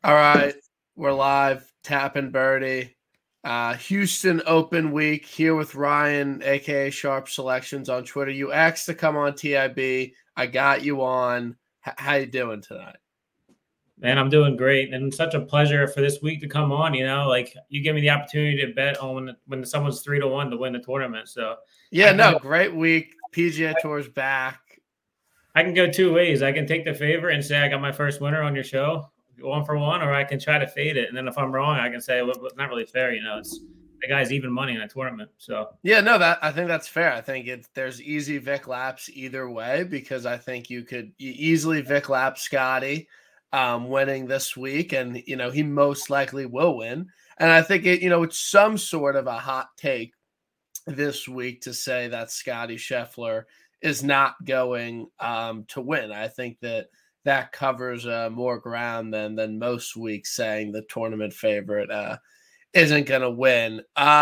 All right, we're live. Tapping Birdie. Houston Open Week here with Ryan, aka Sharp Selections on Twitter. You asked to come on TIB. I got you on. How you doing tonight? Man, I'm doing great, and it's such a pleasure for this week to come on. Like you give me the opportunity to bet on when someone's 3-1 to win the tournament. So Yeah, no, great week. PGA Tour's back. I can go two ways. I can take the favor and say I got my first winner on your show, 1-for-1, or I can try to fade it. And then if I'm wrong, I can say, well, it's not really fair. It's the guy's even money in a tournament. So yeah, no, I think that's fair. I think there's easy Vic laps either way because I think you could easily Vic lap Scotty winning this week, and he most likely will win. And I think it's some sort of a hot take this week to say that Scotty Scheffler is not going to win. I think that covers more ground than most weeks saying the tournament favorite isn't going to win.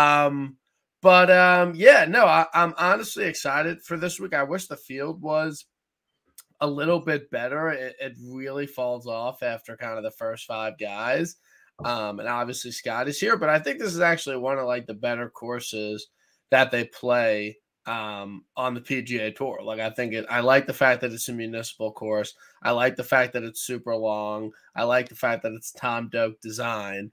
Yeah, no, I'm honestly excited for this week. I wish the field was a little bit better. It really falls off after kind of the first five guys. And obviously Scotty's here, but I think this is actually one of like the better courses that they play on the PGA Tour. Like I like the fact that it's a municipal course. I like the fact that it's super long. I like the fact that it's Tom Doak design.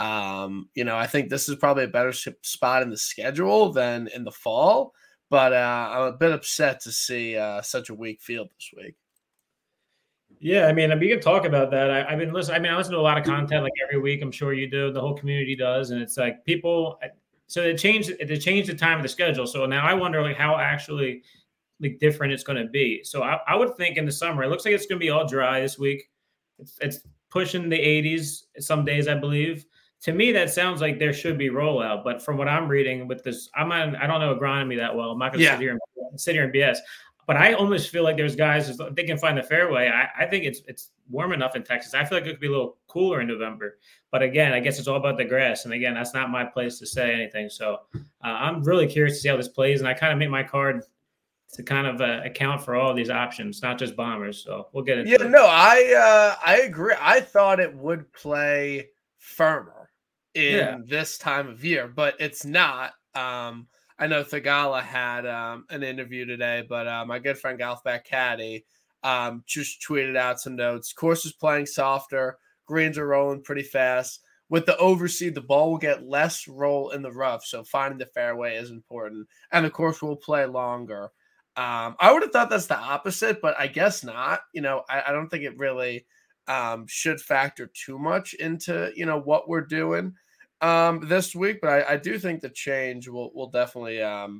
I think this is probably a better spot in the schedule than in the fall, but I'm a bit upset to see such a weak field this week. Yeah, I mean, we can talk about that. I've been listening. I mean, I listen to a lot of content like every week. I'm sure you do. The whole community does, and it's like people. So they changed the time of the schedule. So now I wonder like how actually like different it's going to be. So I would think in the summer it looks like it's going to be all dry this week. It's pushing the 80s some days, I believe. To me, that sounds like there should be rollout. But from what I'm reading with this, I don't know agronomy that well. I'm not going to sit here and BS. But I almost feel like there's guys they can find the fairway. I think it's warm enough in Texas. I feel like it could be a little cooler in November. But again, I guess it's all about the grass. And again, that's not my place to say anything. So I'm really curious to see how this plays. And I kind of made my card to kind of account for all these options, not just bombers. So we'll get into it. No, I agree. I thought it would play firmer in this time of year, but it's not. I know Thagala had an interview today, but my good friend Galfback Caddy just tweeted out some notes. Course is playing softer. Greens are rolling pretty fast. With the overseed, the ball will get less roll in the rough, so finding the fairway is important. And the course will play longer. I would have thought that's the opposite, but I guess not. I don't think it really should factor too much into, what we're doing this week, but I do think the change will definitely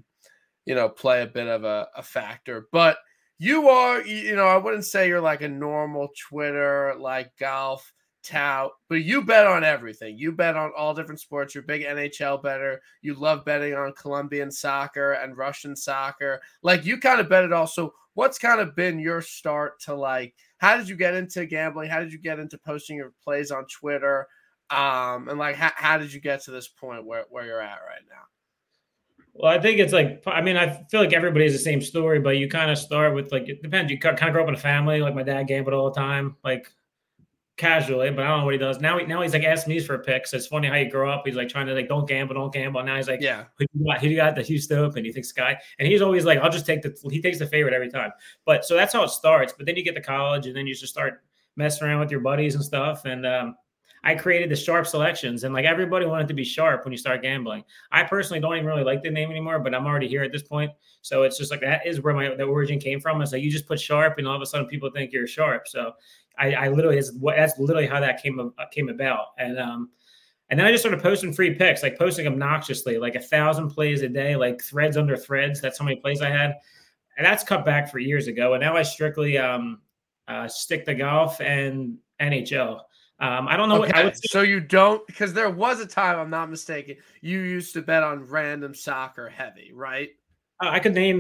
play a bit of a factor. But you are, I wouldn't say you're like a normal Twitter like golf tout, but you bet on everything. You bet on all different sports. You're a big NHL bettor. You love betting on Colombian soccer and Russian soccer. Like you kind of bet it all. So what's kind of been your start to like, how did you get into gambling? How did you get into posting your plays on Twitter? And like, how did you get to this point where you're at right now? Well, I think it's like, I mean, I feel like everybody has the same story, but you kind of start with like, it depends. You kind of grow up in a family. Like my dad gambled all the time, like casually, but I don't know what he does. Now he's like asking me for picks. It's funny how you grow up. He's like trying to like, don't gamble. And now he's like, yeah, who do you got at the Houston Open? You think Sky? And he's always like, he takes the favorite every time. But so that's how it starts. But then you get to college and then you just start messing around with your buddies and stuff. And, I created the Sharp Selections, and like everybody wanted to be sharp when you start gambling. I personally don't even really like the name anymore, but I'm already here at this point. So it's just like that is where the origin came from. It's like you just put sharp, and all of a sudden people think you're sharp. So I literally that's literally how that came about. And then I just started posting free picks, like posting obnoxiously, like 1,000 plays a day, like threads under threads. That's how many plays I had, and that's cut back for years ago. And now I strictly stick to golf and NHL. I don't know what I would say. So you don't, because there was a time, I'm not mistaken, you used to bet on random soccer heavy, right? I could name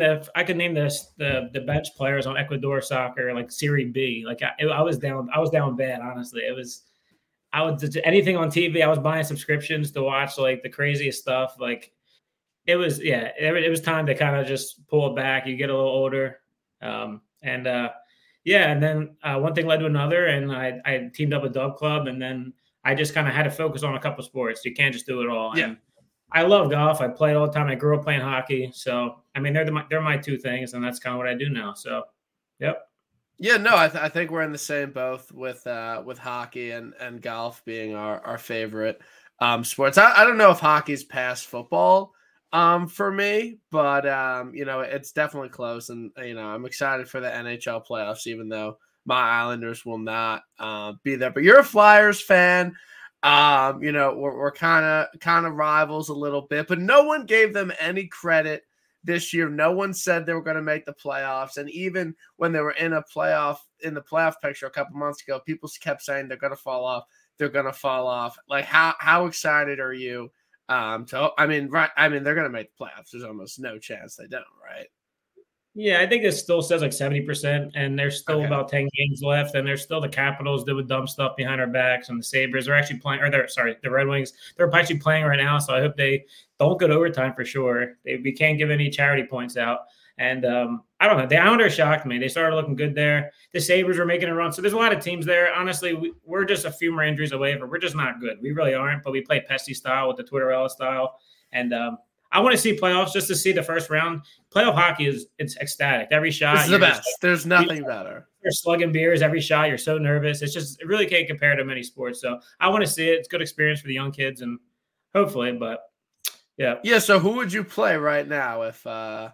the bench players on Ecuador soccer, like Serie B. Like I was down bad, honestly. I would anything on TV. I was buying subscriptions to watch like the craziest stuff. Like it was time to kind of just pull it back. You get a little older, and yeah, and then one thing led to another, and I teamed up with Dub Club, and then I just kind of had to focus on a couple sports. You can't just do it all. Yeah. And I love golf. I played all the time. I grew up playing hockey. So, I mean, they're my two things, and that's kind of what I do now. So, yep. Yeah, no, I think we're in the same boat with hockey and golf being our favorite sports. I don't know if hockey's past football for me, but it's definitely close, and I'm excited for the NHL playoffs, even though my Islanders will not be there. But you're a Flyers fan. We're kind of rivals a little bit, but no one gave them any credit this year. No one said they were going to make the playoffs, and even when they were in the playoff picture a couple months ago, people kept saying they're going to fall off. They're going to fall off. Like how excited are you? They're going to make the playoffs. There's almost no chance they don't, right? Yeah, I think it still says like 70%, and there's still about 10 games left, and there's still the Capitals that would dumb stuff behind our backs, and the Sabres are actually playing, the Red Wings, they're actually playing right now, so I hope they don't go to overtime for sure. We can't give any charity points out, and I don't know. The Islanders shocked me. They started looking good there. The Sabres were making a run, so there's a lot of teams there. Honestly, we're just a few more injuries away, but we're just not good. We really aren't, but we play Pesty style with the Twitterella style, and I want to see playoffs just to see the first round. Playoff hockey it's ecstatic. Every shot. It's the best. There's nothing better. You're slugging beers every shot. You're so nervous. It really can't compare to many sports. So I want to see it. It's a good experience for the young kids, and hopefully, but yeah. Yeah. So who would you play right now if the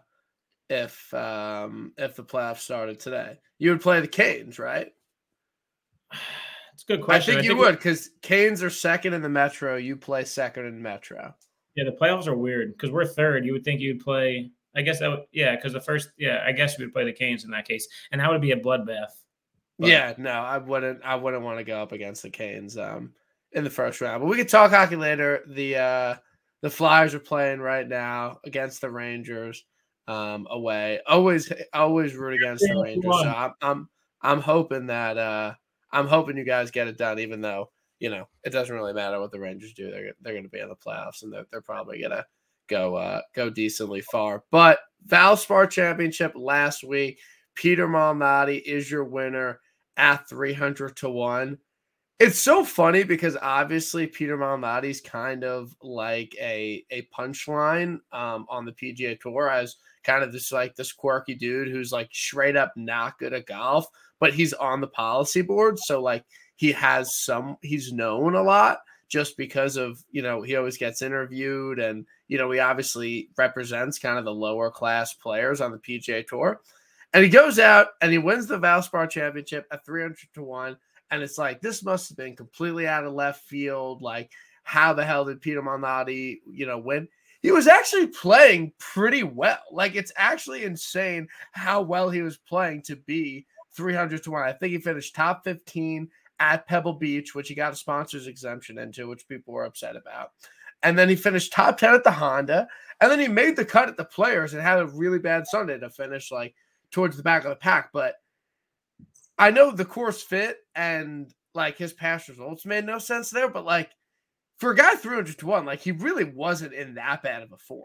playoffs started today? You would play the Canes, right? It's a good question. I think you would, because Canes are second in the Metro. You play second in Metro. Yeah, the playoffs are weird because we're third. You would think you'd play. I guess that would, because I guess you would play the Canes in that case, and that would be a bloodbath. But, yeah, no, I wouldn't want to go up against the Canes in the first round. But we could talk hockey later. The Flyers are playing right now against the Rangers away. Always root against the Rangers. So I'm hoping that I'm hoping you guys get it done, even though it doesn't really matter what the Rangers do. They're going to be in the playoffs, and they're probably going to go decently far. But Valspar Championship last week, Peter Malnati is your winner at 300-1. It's so funny because obviously Peter Malnati's kind of like a punchline on the PGA Tour as kind of this quirky dude who's like straight up not good at golf, but he's on the policy board. So like he's known a lot just because of, he always gets interviewed, and, he obviously represents kind of the lower class players on the PGA Tour. And he goes out and he wins the Valspar Championship at 300-1. And it's like, this must have been completely out of left field. Like, how the hell did Peter Malnati, win? He was actually playing pretty well. Like, it's actually insane how well he was playing to be 300-1. I think he finished top 15 at Pebble Beach, which he got a sponsor's exemption into, which people were upset about. And then he finished top 10 at the Honda. And then he made the cut at the Players and had a really bad Sunday to finish like towards the back of the pack. But I know the course fit and like his past results made no sense there. But like for a guy 300-1, like he really wasn't in that bad of a form.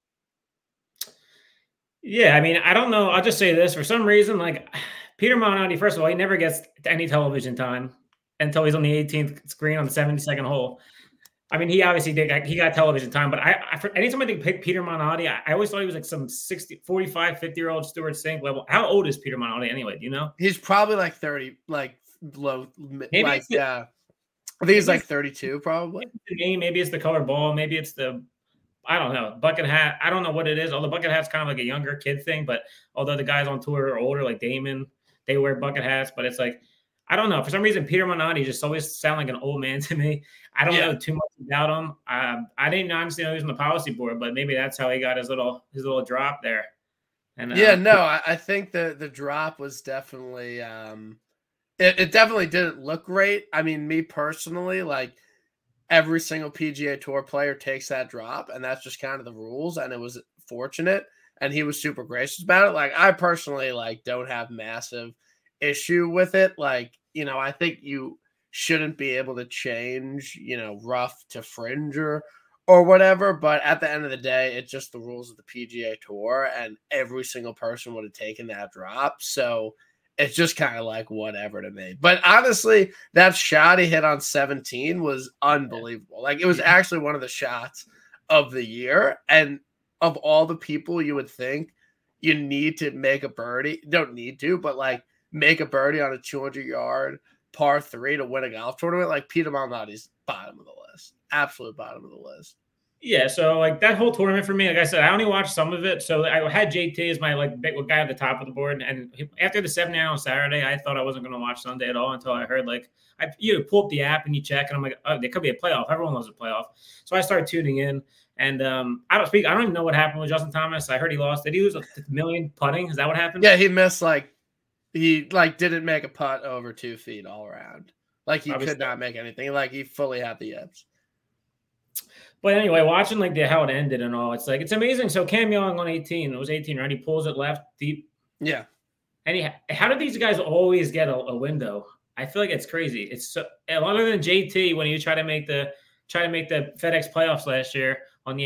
Yeah, I mean, I don't know. I'll just say this. For some reason, like Peter Malnati, first of all, he never gets any television time until he's on the 18th screen on the 72nd hole. I mean, he obviously he got television time, but anytime I think Peter Malnati, I always thought he was like some 45, 50-year-old Stuart Sink level. How old is Peter Malnati anyway? Do you know? He's probably like 30, like low, maybe like, I think he's like 32 probably. Maybe it's the color ball. Maybe it's I don't know, bucket hat. I don't know what it is. Although bucket hat's kind of like a younger kid thing, but although the guys on tour are older, like Damon, they wear bucket hats, but it's like, I don't know. For some reason, Peter Malnati just always sound like an old man to me. I don't know too much about him. I didn't honestly know he was on the policy board, but maybe that's how he got his little drop there. And I think the drop was definitely it definitely didn't look great. I mean, me personally, like every single PGA Tour player takes that drop, and that's just kind of the rules. And it was fortunate, and he was super gracious about it. Like I personally like don't have massive issue with it. Like, I think you shouldn't be able to change, rough to fringe or whatever. But at the end of the day, it's just the rules of the PGA Tour, and every single person would have taken that drop. So it's just kind of like whatever to me. But honestly, that shot he hit on 17 was unbelievable. Like it was actually one of the shots of the year. And of all the people you would think you need to make a birdie, don't need to, but like make a birdie on a 200-yard par 3 to win a golf tournament, like Peter Malnati's bottom of the list, absolute bottom of the list. Yeah, so like that whole tournament for me, like I said, I only watched some of it. So I had JT as my like big guy at the top of the board, and after the 7-9 on Saturday, I thought I wasn't going to watch Sunday at all until I heard like you pull up the app and you check, and I'm like, oh, there could be a playoff. Everyone loves a playoff, so I started tuning in. And I don't even know what happened with Justin Thomas. I heard he lost. Did he lose a million putting? Is that what happened? Yeah, he missed he didn't make a putt over 2 feet all around. Like he could not make anything. Like he fully had the yips. But anyway, watching like how it ended and all, it's like it's amazing. So Cam Young on 18, it was 18, right? He pulls it left deep. Yeah. And how do these guys always get a window? I feel like it's crazy. It's so other than JT when you try to make the FedEx playoffs last year on the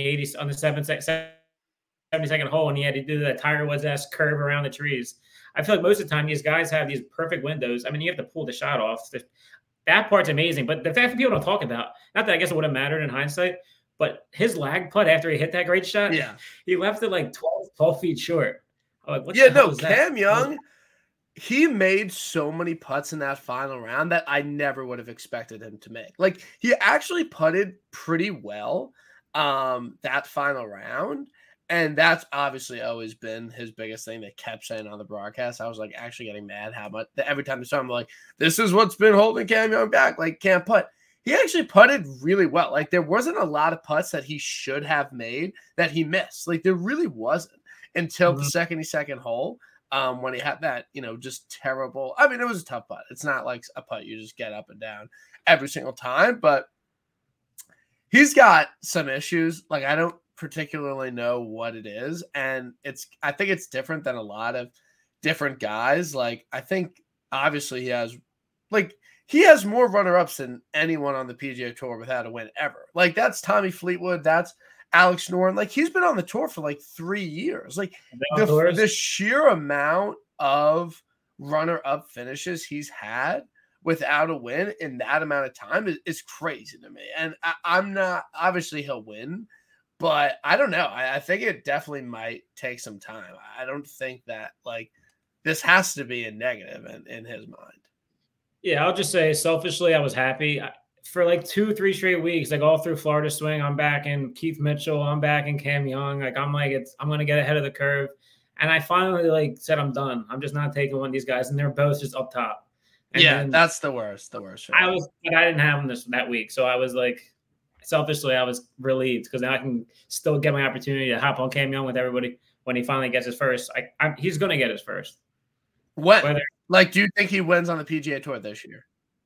72nd hole, and he had to do that Tiger Woods-esque curve around the trees. I feel like most of the time these guys have these perfect windows. I mean, you have to pull the shot off. That part's amazing. But the fact that people don't talk about, not that I guess it would have mattered in hindsight, but his lag putt after he hit that great shot, he left it like 12 feet short. I'm like, Cam Young, he made so many putts in that final round that I never would have expected him to make. Like he actually putted pretty well that final round. And that's obviously always been his biggest thing. They kept saying on the broadcast. I was like actually getting mad how much every time they saw him, like, this is what's been holding Cam Young back. Like, can't putt. He actually putted really well. Like, there wasn't a lot of putts that he should have made that he missed. Like, there really wasn't until the 72nd hole when he had that, just terrible. I mean, it was a tough putt. It's not like a putt you just get up and down every single time, but he's got some issues. Like, I don't particularly know what it is. And I think it's different than a lot of different guys. Like, I think obviously he has more runner-ups than anyone on the PGA Tour without a win ever. Like, that's Tommy Fleetwood. That's Alex Noren. Like, he's been on the tour for like 3 years. Like, the sheer amount of runner-up finishes he's had without a win in that amount of time is crazy to me. And I'm not – obviously he'll win, but I don't know. I think it definitely might take some time. I don't think that, like, this has to be a negative in his mind. Yeah, I'll just say selfishly, I was happy. For like 2-3 straight weeks, like all through Florida Swing, I'm back in Keith Mitchell. I'm back in Cam Young. Like, I'm going to get ahead of the curve. And I finally said, I'm done. I'm just not taking one of these guys. And they're both just up top. And that's the worst. But I didn't have them that week. So I was like, selfishly, I was relieved because now I can still get my opportunity to hop on Cam Young with everybody when he finally gets his first. He's going to get his first. Do you think he wins on the PGA Tour this year?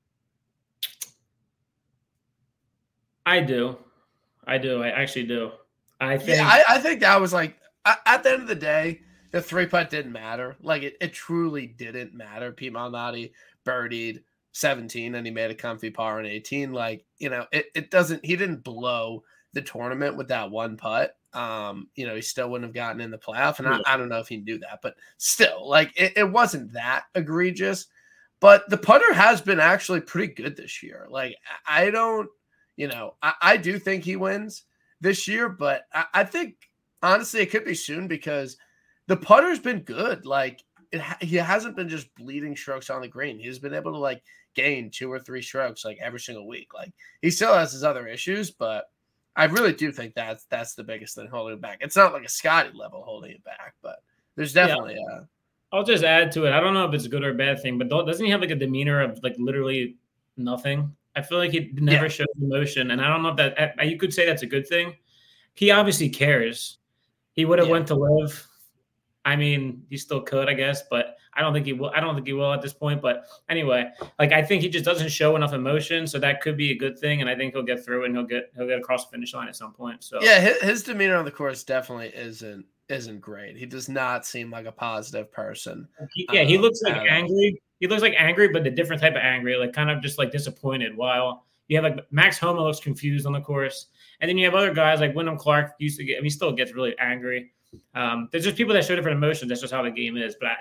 I do. I actually do. I think. Yeah, I think that was like at the end of the day, the 3-putt didn't matter. Like it truly didn't matter. Pete Malnati birdied 17 and he made a comfy par on 18. Like, it doesn't. He didn't blow the tournament with that one putt. He still wouldn't have gotten in the playoff, and I don't know if he knew that, but still, like it wasn't that egregious. But the putter has been actually pretty good this year. Like I don't. I do think he wins this year, but I think, honestly, it could be soon because the putter's been good. Like, he hasn't been just bleeding strokes on the green. He's been able to, like, gain 2 or 3 strokes, like, every single week. Like, he still has his other issues, but I really do think that's the biggest thing holding him back. It's not like a Scotty level holding him back, but there's definitely I'll just add to it. I don't know if it's a good or a bad thing, but doesn't he have, like, a demeanor of, like, literally nothing? I feel like he never shows emotion, and I don't know if that you could say that's a good thing. He obviously cares. He would have went to live. I mean, he still could, I guess, but I don't think he will. I don't think he will at this point. But anyway, like I think he just doesn't show enough emotion, so that could be a good thing. And I think he'll get through and he'll get across the finish line at some point. So his demeanor on the course definitely isn't great. He does not seem like a positive person. He looks like angry. He looks like angry, but a different type of angry, like kind of just like disappointed. While you have like Max Homa looks confused on the course, and then you have other guys like Wyndham Clark he still gets really angry. There's just people that show different emotions. That's just how the game is. But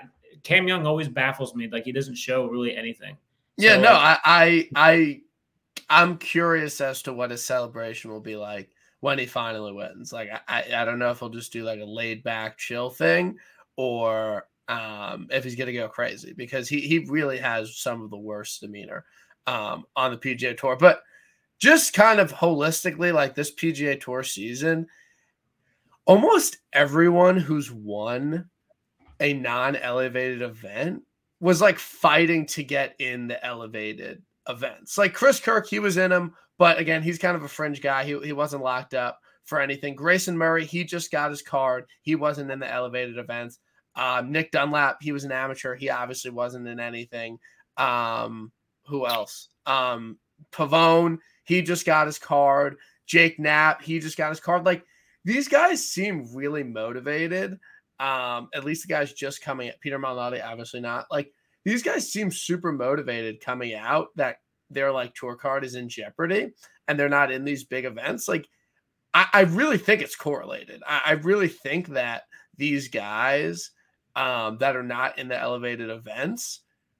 Cam Young always baffles me. Like he doesn't show really anything. Yeah, so, no, I'm curious as to what his celebration will be like when he finally wins. Like I don't know if he'll just do like a laid back chill thing or if he's gonna go crazy, because he really has some of the worst demeanor on the PGA Tour. But just kind of holistically, like this PGA Tour season, almost everyone who's won a non-elevated event was like fighting to get in the elevated events. Like Chris Kirk, he was in them, but again, he's kind of a fringe guy. He wasn't locked up for anything. Grayson Murray, he just got his card. He wasn't in the elevated events. Nick Dunlap, he was an amateur. He obviously wasn't in anything. Who else? Pavone, he just got his card. Jake Knapp, he just got his card. Like, these guys seem really motivated. At least the guys just coming at Peter Malnati, obviously not. Like, these guys seem super motivated coming out that their like tour card is in jeopardy and they're not in these big events. Like, I really think it's correlated. I really think that these guys that are not in the elevated events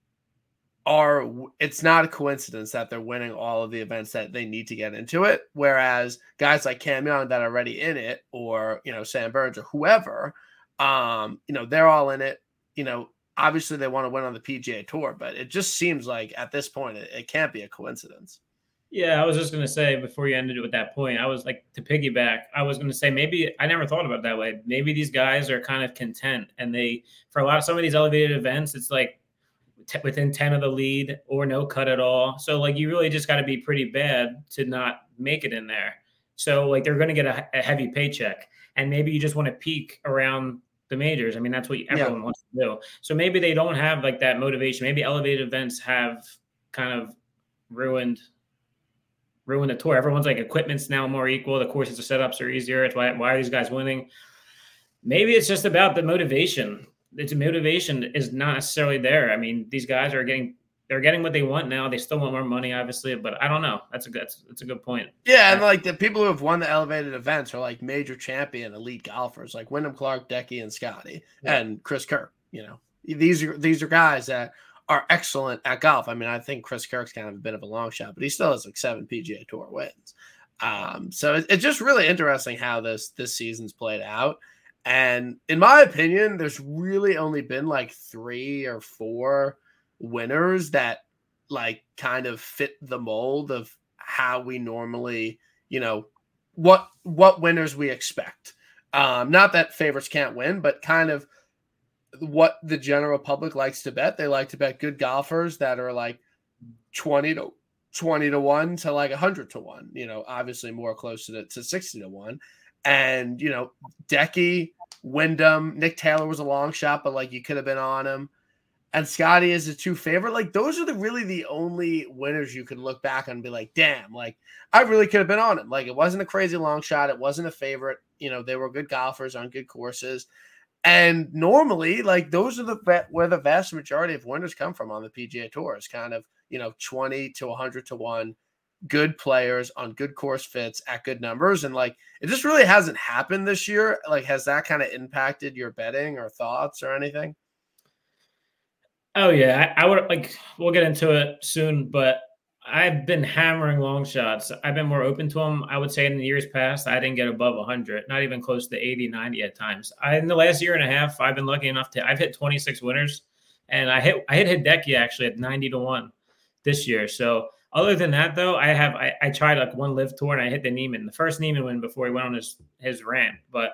it's not a coincidence that they're winning all of the events that they need to get into it. Whereas guys like Cam Young that are already in it, or, Sam Burns or whoever, they're all in it. Obviously they want to win on the PGA Tour, but it just seems like at this point, it can't be a coincidence. Yeah, I was just going to say before you ended it with that point, I was like, to piggyback, I was going to say maybe I never thought about it that way. Maybe these guys are kind of content, and for some of these elevated events, it's like within 10 of the lead or no cut at all. So like you really just got to be pretty bad to not make it in there. So like they're going to get a heavy paycheck, and maybe you just want to peak around the majors. I mean, that's what everyone wants to do. So maybe they don't have like that motivation. Maybe elevated events have kind of ruined the tour. Everyone's like, equipment's now more equal. The courses, the setups are easier. It's why are these guys winning? Maybe it's just about the motivation. Motivation is not necessarily there. I mean, these guys are getting what they want now. They still want more money, obviously, but I don't know. That's a good point. Yeah, and like the people who have won the elevated events are like major champion elite golfers, like Wyndham Clark, Decky, and Scotty, and Chris Kirk. These are guys that are excellent at golf. I mean, I think Chris Kirk's kind of a bit of a long shot, but he still has like 7 PGA Tour wins. So it's just really interesting how this season's played out. And in my opinion, there's really only been like 3 or 4 winners that like kind of fit the mold of how we normally, what winners we expect. Not that favorites can't win, but kind of what the general public likes to bet. They like to bet good golfers that are like 20 to 1 to like 100 to 1, obviously more close to 60 to 1. And, Decky, Wyndham, Nick Taylor was a long shot, but like you could have been on him. And Scotty is a 2 favorite. Like those are really the only winners you could look back on and be like, damn, like I really could have been on him. Like it wasn't a crazy long shot. It wasn't a favorite. They were good golfers on good courses. And normally, like those are where the vast majority of winners come from on the PGA Tour. Is kind of, 20 to 100 to 1. Good players on good course fits at good numbers. And like, it just really hasn't happened this year. Like, has that kind of impacted your betting or thoughts or anything? Oh yeah. I would like, we'll get into it soon, but I've been hammering long shots. I've been more open to them. I would say in the years past, I didn't get above 100, not even close to 80, 90 at times. In the last year and a half, I've been lucky enough I've hit 26 winners, and I hit Hideki actually at 90 to 1 this year. So other than that, though, I tried like one live tour and I hit the Neiman, the first Neiman win before he went on his rant. But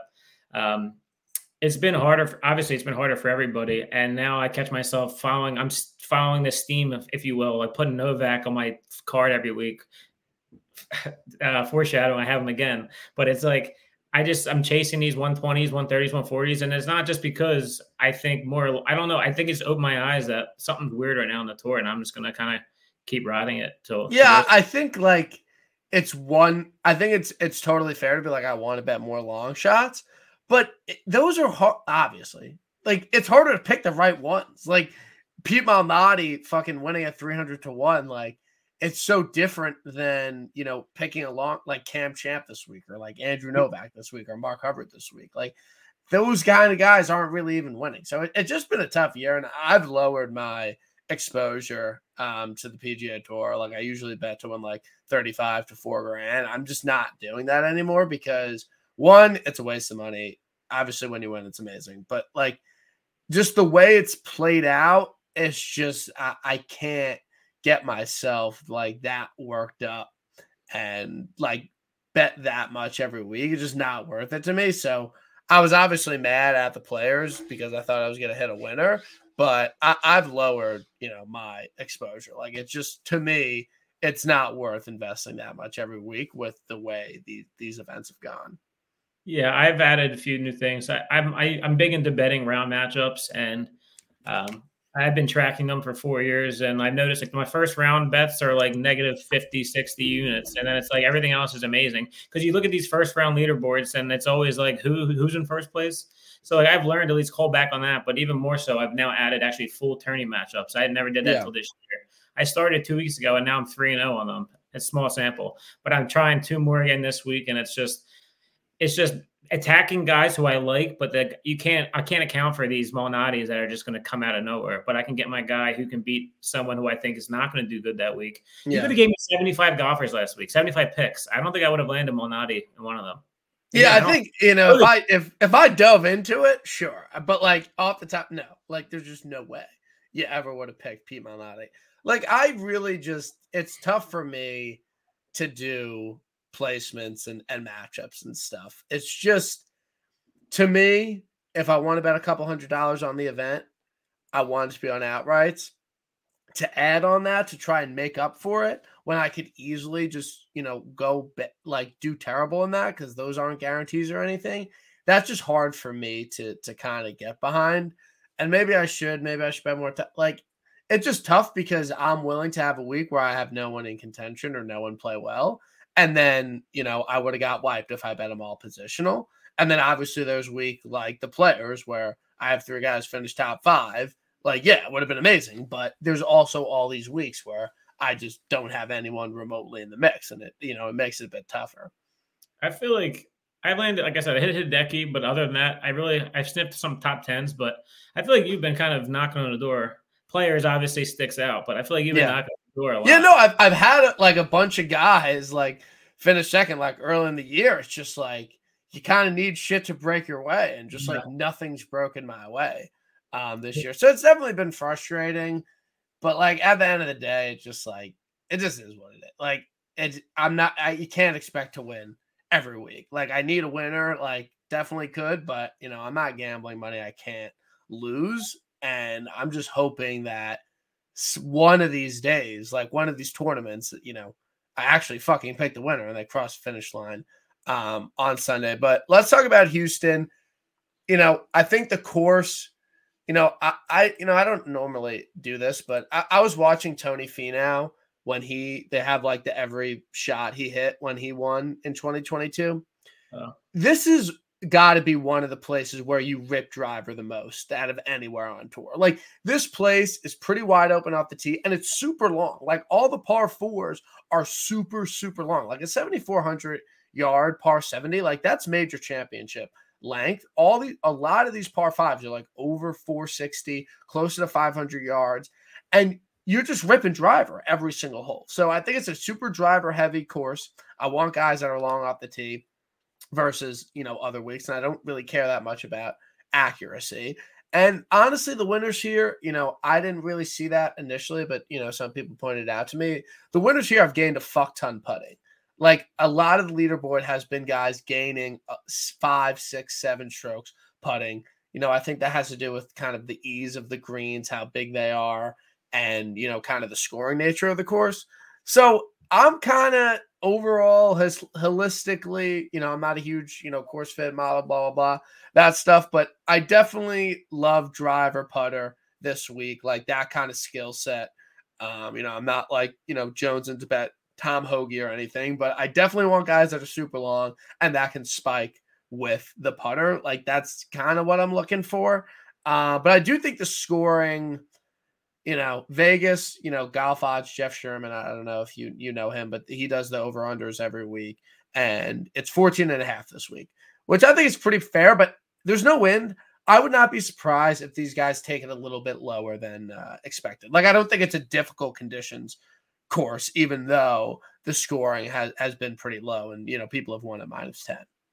it's been harder. Obviously, it's been harder for everybody. And now I catch myself I'm following this theme, if you will, like putting Novak on my card every week. Foreshadowing, I have him again. But it's like I'm chasing these 120s, 130s, 140s, and it's not just because I think more. I don't know. I think it's opened my eyes that something's weird right now on the tour, and I'm just gonna kind of keep riding it till. Yeah, I think like it's totally fair to be like, I want to bet more long shots, but those are hard, obviously. Like it's harder to pick the right ones. Like Pete Malnati fucking winning at 300 to 1, like it's so different than picking a long like Cam Champ this week or like Andrew Novak this week or Mark Hubbard this week. Like those kind of guys aren't really even winning. So it's just been a tough year, and I've lowered my exposure to the PGA Tour. Like I usually bet to win like 35 to $4,000. I'm just not doing that anymore because one, it's a waste of money. Obviously, when you win, it's amazing, but like just the way it's played out, it's just I can't get myself like that worked up and like bet that much every week. It's just not worth it to me. So I was obviously mad at the players because I thought I was going to hit a winner, but I've lowered, my exposure. Like it's just, to me, it's not worth investing that much every week with the way these events have gone. Yeah, I've added a few new things. I'm big into betting round matchups, and I've been tracking them for 4 years, and I noticed like my first round bets are like negative 50, 60 units. And then it's like everything else is amazing because you look at these first round leaderboards and it's always like who's in first place. So like I've learned to at least call back on that. But even more so, I've now added actually full tourney matchups. I never did that until this year. I started 2 weeks ago and now I'm 3-0 on them. It's small sample, but I'm trying 2 more again this week. And it's just attacking guys who I like, but I can't account for these Malnati's that are just going to come out of nowhere. But I can get my guy who can beat someone who I think is not going to do good that week. Yeah. You could have gave me 75 golfers last week, 75 picks. I don't think I would have landed Malnati in one of them. Yeah, I think if I dove into it, sure, but like off the top, no, like there's just no way you ever would have picked Pete Malnati. Like I really it's tough for me to do placements and matchups and stuff. It's just, to me, if I want to bet a couple $100 on the event, I want it to be on outrights. To add on that to try and make up for it when I could easily just, go do terrible in that because those aren't guarantees or anything. That's just hard for me to kind of get behind. And maybe I should spend more time. Like it's just tough because I'm willing to have a week where I have no one in contention or no one play well. And then, I would have got wiped if I bet them all positional. And then obviously there's week like the players where I have 3 guys finish top 5. Like, yeah, it would have been amazing. But there's also all these weeks where I just don't have anyone remotely in the mix. And it makes it a bit tougher. I feel like I landed, like I said, I hit Hideki, but other than that, I've snipped some top 10s, but I feel like you've been kind of knocking on the door. Players obviously sticks out, but I feel like you've been knocking on the door a lot. Yeah, no, I've had like a bunch of guys like finish second like early in the year. It's just like you kind of need shit to break your way, and just like nothing's broken my way this year. So it's definitely been frustrating, but like at the end of the day, it's just like it just is what it is. Like you can't expect to win every week. Like I need a winner, like definitely could, but I'm not gambling money I can't lose, and I'm just hoping that one of these days, like one of these tournaments, I actually fucking picked the winner and they cross the finish line on Sunday. But let's talk about Houston. I think the course, I don't normally do this, but I was watching Tony Finau when they have like the every shot he hit when he won in 2022. This is got to be one of the places where you rip driver the most out of anywhere on tour. Like this place is pretty wide open off the tee and it's super long. Like all the par 4s are super, super long. Like a 7,400 yard par 70, like that's major championship length. A lot of these par 5s are like over 460, closer to 500 yards. And you're just ripping driver every single hole. So I think it's a super driver heavy course. I want guys that are long off the tee versus, other weeks. And I don't really care that much about accuracy. And honestly, the winners here, I didn't really see that initially, but, some people pointed out to me, the winners here have gained a fuck ton putting. Like a lot of the leaderboard has been guys gaining 5, 6, 7 strokes putting. I think that has to do with kind of the ease of the greens, how big they are, and, kind of the scoring nature of the course. So I'm kind of overall holistically, I'm not a huge, course fit model, blah, blah, blah, that stuff. But I definitely love driver putter this week, like that kind of skill set. I'm not like, Jones and bet Tom Hoagie or anything, but I definitely want guys that are super long and that can spike with the putter. Like that's kind of what I'm looking for. But I do think the scoring, Vegas, golf odds, Jeff Sherman. I don't know if you know him, but he does the over-unders every week. And it's 14.5 this week, which I think is pretty fair. But there's no wind. I would not be surprised if these guys take it a little bit lower than expected. Like, I don't think it's a difficult conditions course, even though the scoring has been pretty low and, people have won at -10.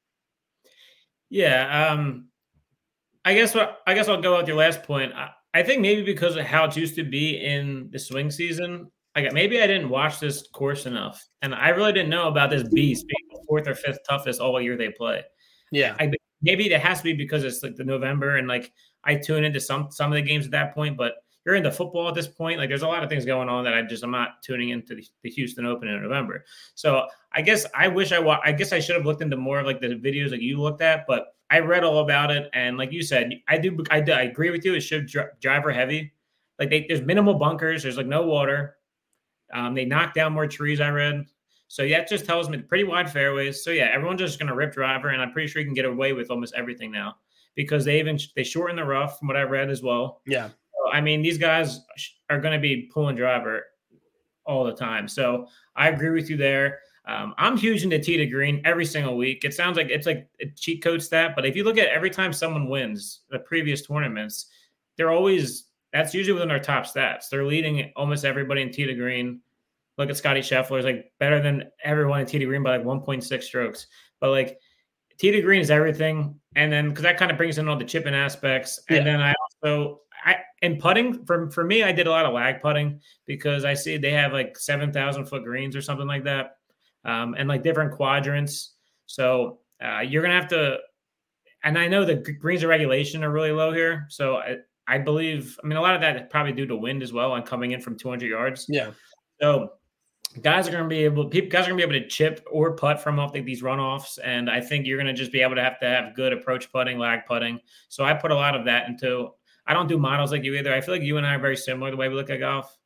Yeah. I guess I'll go with your last point. I think maybe because of how it used to be in the swing season, maybe I didn't watch this course enough, and I really didn't know about this beast being the 4th or 5th toughest all year they play. Yeah, maybe it has to be because it's like the November, and like I tune into some of the games at that point. But you're into football at this point. Like, there's a lot of things going on that I'm not tuning into the Houston Open in November. So I guess I should have looked into more of like the videos that you looked at, but I read all about it, and like you said, I agree with you. It should driver heavy. Like, there's minimal bunkers. There's like no water. They knock down more trees, I read. So yeah, it just tells me pretty wide fairways. So yeah, everyone's just going to rip driver, and I'm pretty sure you can get away with almost everything now because they shorten the rough from what I read as well. Yeah. So, I mean, these guys are going to be pulling driver all the time. So I agree with you there. I'm huge into tee to green every single week. It sounds like it's like a cheat code stat, but if you look at every time someone wins the previous tournaments, that's usually within our top stats. They're leading almost everybody in tee to green. Look at Scotty Scheffler, is like better than everyone in tee to green by like 1.6 strokes. But like tee to green is everything. And then because that kind of brings in all the chipping aspects. And then and putting for me, I did a lot of lag putting because I see they have like 7,000 foot greens or something like that. And like different quadrants. So you're going to have to, and I know the greens of regulation are really low here. So I believe, a lot of that is probably due to wind as well and coming in from 200 yards. Yeah. So guys are going to be able to chip or putt from off these runoffs. And I think you're going to just be able to have good approach putting, lag putting. So I put a lot of that into, I don't do models like you either. I feel like you and I are very similar the way we look at golf.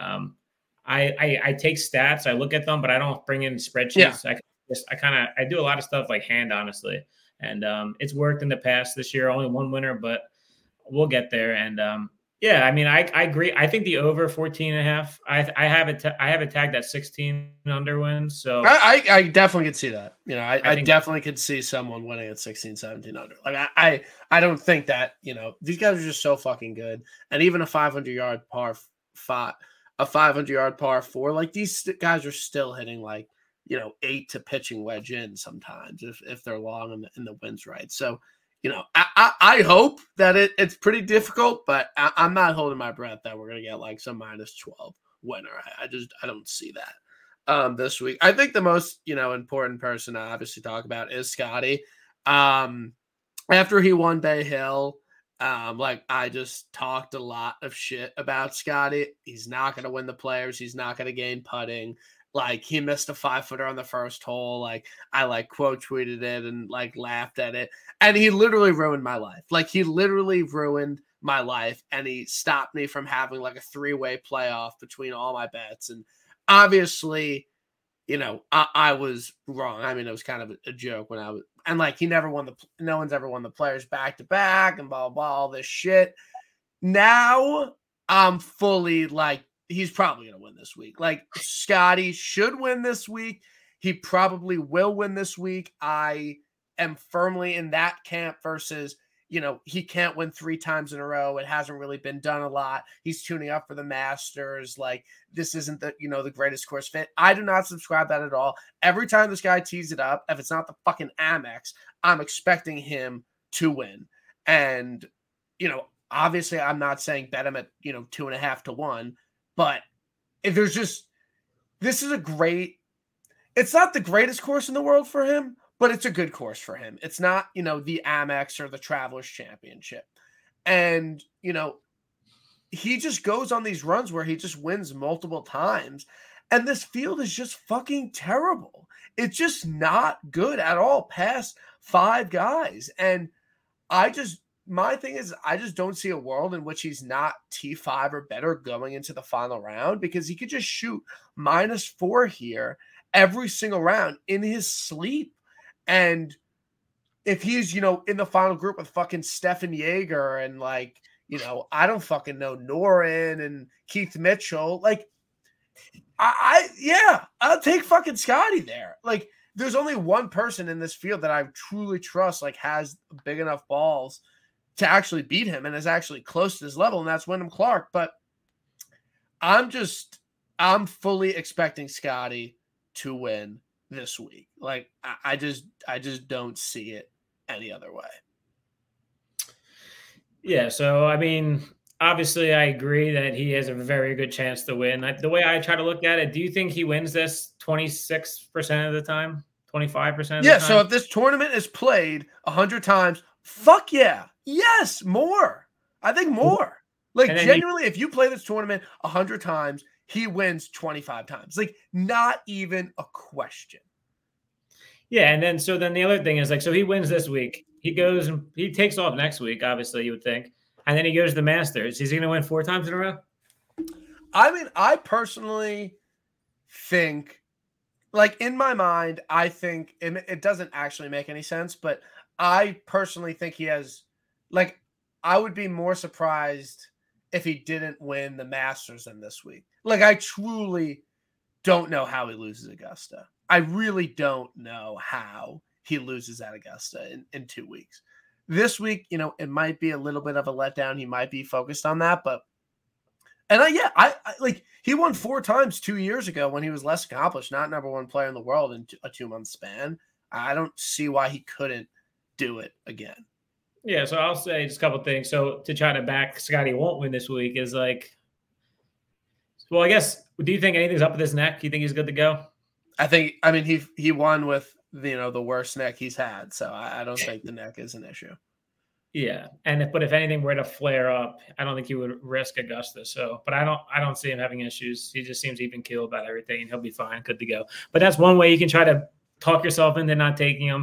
I take stats, I look at them, but I don't bring in spreadsheets. Yeah. I do a lot of stuff like hand, honestly. And it's worked in the past. This year, only one winner, but we'll get there. And I agree. I think the over 14.5, I have it tagged at 16 under wins. So I definitely could see that. I definitely could see someone winning at 16, 17 under. Like I don't think that, these guys are just so fucking good. And even a 500-yard par 5, a 500-yard par 4, like these guys are still hitting like, 8 to pitching wedge in sometimes if they're long and the wind's right. So, I hope that it's pretty difficult, but I'm not holding my breath that we're going to get like some -12 winner. I don't see that this week. I think the most, important person to obviously talk about is Scotty. After he won Bay Hill, I just talked a lot of shit about Scotty. He's not going to win the Players. He's not going to gain putting. Like, he missed a 5-footer on the first hole. Like, I quote tweeted it and laughed at it. And he literally ruined my life. Like, he literally ruined my life. And he stopped me from having a 3-way playoff between all my bets. And obviously, I was wrong. It was kind of a joke when I was, and he never won no one's ever won the Players back to back and blah, blah, blah, all this shit. Now I'm fully he's probably going to win this week. Scotty should win this week. He probably will win this week. I am firmly in that camp versus, he can't win 3 times in a row. It hasn't really been done a lot. He's tuning up for the Masters. This isn't the greatest course fit. I do not subscribe that at all. Every time this guy tees it up, if it's not the fucking Amex, I'm expecting him to win. And, obviously I'm not saying bet him at, 2.5 to 1. But if there's this is it's not the greatest course in the world for him, but it's a good course for him. It's not, the Amex or the Travelers Championship. And, he just goes on these runs where he just wins multiple times. And this field is just fucking terrible. It's just not good at all past 5 guys. And my thing is, I just don't see a world in which he's not T5 or better going into the final round, because he could just shoot -4 here every single round in his sleep. And if he's, in the final group with fucking Stefan Jaeger and I don't fucking know, Noren and Keith Mitchell, I'll take fucking Scotty there. there's only one person in this field that I truly trust, like has big enough balls to actually beat him and is actually close to his level, and that's Wyndham Clark. But I'm fully expecting Scotty to win this week. Like I just don't see it any other way. Yeah, so I mean, obviously I agree that he has a very good chance to win. The way I try to look at it, do you think he wins this 26% of the time? 25% of the time? Yeah, so if this tournament is played 100 times, fuck yeah. Yes, more. I think more. Like genuinely, if you play this tournament 100 times, he wins 25 times. Like not even a question. Yeah, and then the other thing is like, so he wins this week. He goes and he takes off next week, obviously, you would think. And then he goes to the Masters. Is he going to win 4 times in a row? I mean, I personally think, like in my mind, I think it doesn't actually make any sense, but I personally think he has, like, I would be more surprised if he didn't win the Masters than this week. Like, I truly don't know how he loses Augusta. I really don't know how he loses at Augusta in 2 weeks. This week, you know, it might be a little bit of a letdown. He might be focused on that, but I like he won 4 times 2 years ago when he was less accomplished, not number 1 player in the world in a 2-month span. I don't see why he couldn't do it again. Yeah, so I'll say just a couple things. So to try to back Scotty won't win this week is like, well, I guess, do you think anything's up with his neck? Do you think he's good to go? I mean, he won with, you know, the worst neck he's had, so I don't think the neck is an issue. Yeah, but if anything were to flare up, I don't think he would risk Augusta. So, but I don't see him having issues. He just seems even keel about everything, and he'll be fine, good to go. But that's one way you can try to talk yourself into not taking him.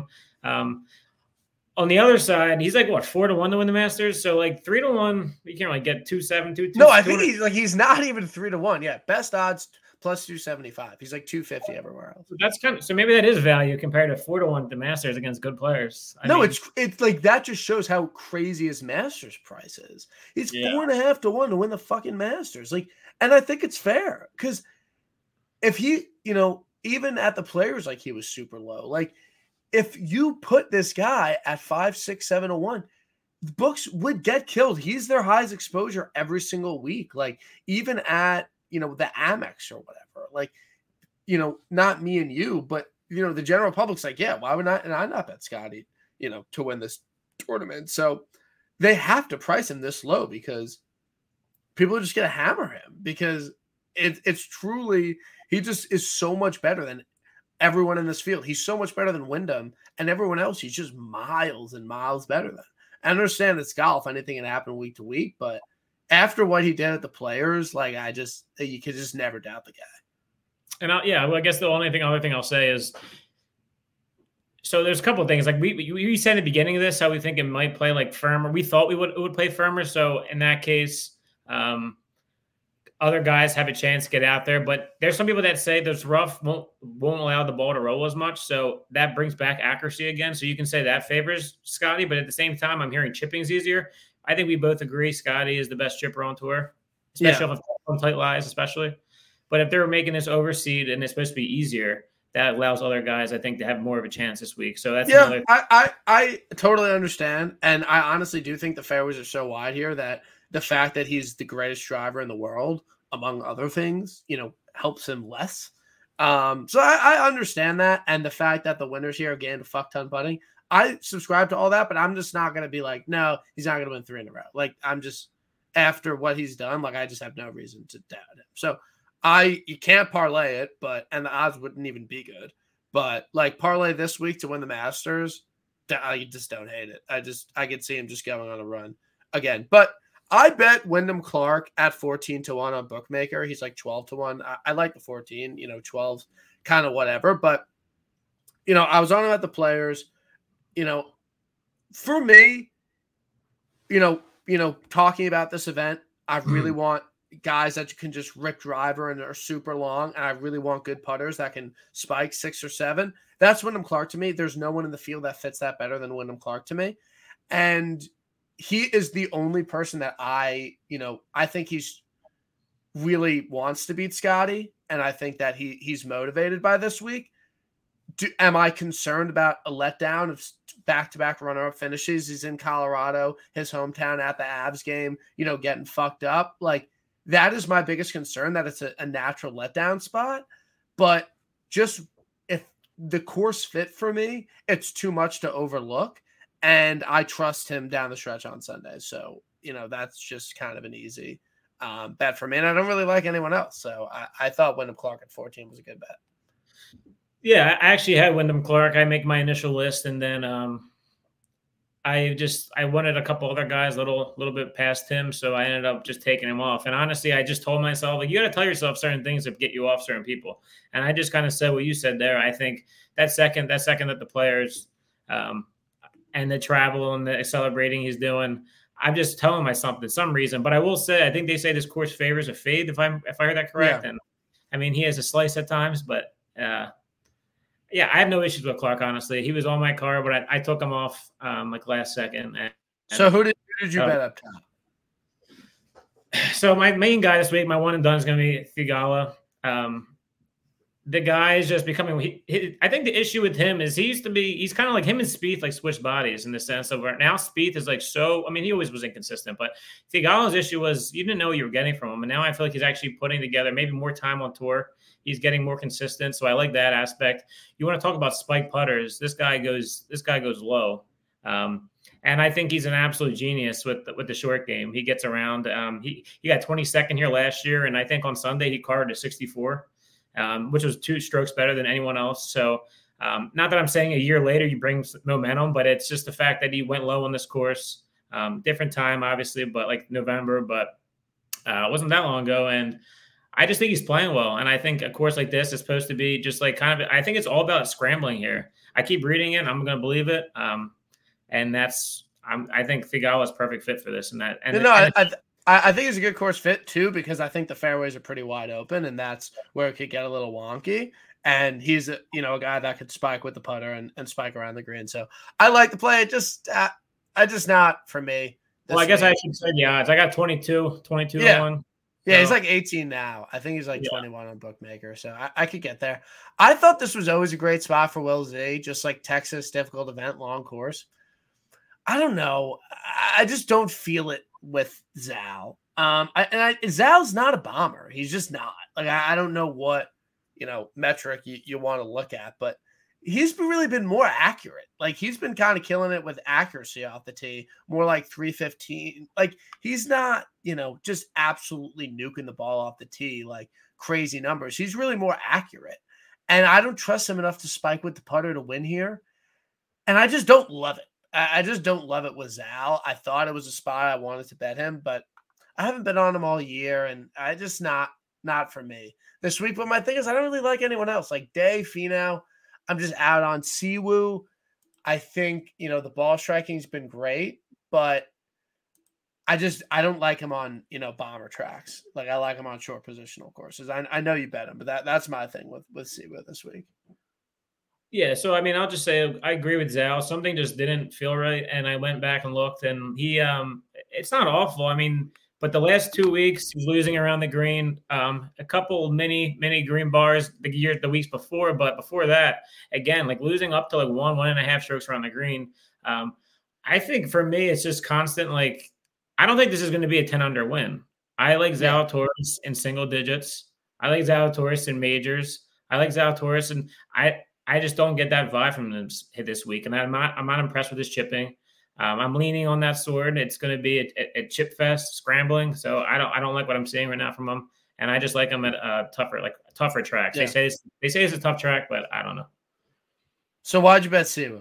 On the other side, he's like what 4-1 to win the Masters. So like 3-1, you can't like get 2-7, 2. No, I think he's not even 3-1. Yeah, best odds plus 275. He's like 250 everywhere else. That's so maybe that is value compared to 4-1 to Masters against good players. I mean, it's like that just shows how crazy his Masters price is. It's 4.5 to 1 to win the fucking Masters. Like, and I think it's fair because if he, you know, even at the Players, like he was super low. Like if you put this guy at 5, 6, 7 to 1, the books would get killed. He's their highest exposure every single week. Like even at, you know, the Amex or whatever, like, you know, not me and you, but, you know, the general public's like, yeah, why would I not bet Scotty, you know, to win this tournament? So they have to price him this low because people are just going to hammer him because it's truly, he just is so much better than everyone in this field. He's so much better than Wyndham and everyone else. He's just miles and miles better than. I understand it's golf. Anything can happen week to week, but after what he did at the Players, like you could just never doubt the guy. And I guess the other thing I'll say is, so there's a couple of things. Like we said at the beginning of this, how we think it might play like firmer. We thought it would play firmer. So in that case, other guys have a chance to get out there. But there's some people that say this rough won't allow the ball to roll as much. So that brings back accuracy again. So you can say that favors Scotty. But at the same time, I'm hearing chipping's easier. I think we both agree Scotty is the best chipper on tour, especially on tight lies, especially. But if they're making this overseed and it's supposed to be easier, that allows other guys, I think, to have more of a chance this week. So that's another. I totally understand, and I honestly do think the fairways are so wide here that the fact that he's the greatest driver in the world, among other things, you know, helps him less. So I understand that, and the fact that the winners here are getting a fuck ton putting. I subscribe to all that, but I'm just not going to be like, no, he's not going to win 3 in a row. Like, I'm just, after what he's done, like, I just have no reason to doubt him. So, you can't parlay it, and the odds wouldn't even be good. But, like, parlay this week to win the Masters, I just don't hate it. I could see him just going on a run again. But I bet Wyndham Clark at 14 to 1 on Bookmaker. He's like 12 to 1. I like the 14, you know, 12's kind of whatever. But, you know, I was on him at the Players. You know, for me, you know, talking about this event, I really want guys that can just rip driver and are super long, and I really want good putters that can spike 6 or 7. That's Wyndham Clark to me. There's no one in the field that fits that better than Wyndham Clark to me, and he is the only person that I think he's really wants to beat Scotty, and I think that he's motivated by this week. am I concerned about a letdown of back-to-back runner-up finishes? He's in Colorado, his hometown, at the Avs game, getting fucked up. Like, that is my biggest concern, that it's a natural letdown spot. But just if the course fit for me, it's too much to overlook. And I trust him down the stretch on Sunday. So, that's just kind of an easy bet for me. And I don't really like anyone else. So I thought Wyndham Clark at 14 was a good bet. Yeah, I actually had Wyndham Clark. I make my initial list, and then I wanted a couple other guys a little bit past him, so I ended up just taking him off. And honestly, I just told myself, like, you got to tell yourself certain things that get you off certain people. And I just kind of said what you said there. I think that second that the players and the travel and the celebrating he's doing, I'm just telling myself for some reason. But I will say, I think they say this course favors a fade, if I heard that correct. Yeah. And I mean, he has a slice at times, but yeah, I have no issues with Clark, honestly. He was on my card, but I took him off like last second. So who did you bet up top? So my main guy this week, my one and done, is going to be Theegala. The guy is just becoming I think the issue with him is he's kind of like him and Spieth, like switched bodies in the sense of right now Spieth is like he always was inconsistent, but Theegala's issue was you didn't know what you were getting from him. And now I feel like he's actually putting together maybe more time on tour. He's getting more consistent. So I like that aspect. You want to talk about spike putters. This guy goes low. And I think he's an absolute genius with the short game. He gets around. He got 22nd here last year. And I think on Sunday he carded a 64. Which was 2 strokes better than anyone else. So not that I'm saying a year later you bring momentum, but it's just the fact that he went low on this course. Different time, obviously, but like November, but it wasn't that long ago. And I just think he's playing well. And I think a course like this is supposed to be just like kind of – I think it's all about scrambling here. I keep reading it. I'm going to believe it. And that's I think Theegala is perfect fit for this. I think it's a good course fit too, because I think the fairways are pretty wide open, and that's where it could get a little wonky. And he's a guy that could spike with the putter and spike around the green. So I like the play. It just not for me. Well, I guess I should say the odds. I got 22 yeah. to 1. Yeah, he's like 18 now. I think he's like 21 on Bookmaker. So I could get there. I thought this was always a great spot for Will Z, just like Texas, difficult event, long course. I don't know. I just don't feel it with Zal. Zal's not a bomber. He's just not. Like, I don't know what, metric you want to look at, but he's really been more accurate. Like, he's been kind of killing it with accuracy off the tee, more like 315. Like, he's not, just absolutely nuking the ball off the tee, like crazy numbers. He's really more accurate. And I don't trust him enough to spike with the putter to win here. And I just don't love it. I just don't love it with Zal. I thought it was a spot I wanted to bet him, but I haven't been on him all year, and I just not for me this week. But my thing is, I don't really like anyone else. Like Day, Finau, I'm just out on. Siwoo, I think, the ball striking's been great, but I don't like him on, bomber tracks. Like, I like him on short positional courses. I know you bet him, but that's my thing with Siwoo this week. Yeah, so I mean, I'll just say I agree with Zal. Something just didn't feel right, and I went back and looked, and he it's not awful. I mean, but the last 2 weeks he's losing around the green. A couple mini green bars the weeks before, but before that, again, like losing up to like 1.5 strokes around the green. I think for me, it's just constant. Like, I don't think this is going to be a 10 under win. I like Zalatoris in single digits. I like Zalatoris in majors. I like Zalatoris, and I just don't get that vibe from him this week, and I'm not impressed with his chipping. I'm leaning on that sword. It's going to be a chip fest, scrambling. So I don't like what I'm seeing right now from him, and I just like him at tougher tracks. Yeah. They say it's a tough track, but I don't know. So why'd you bet Siwoo?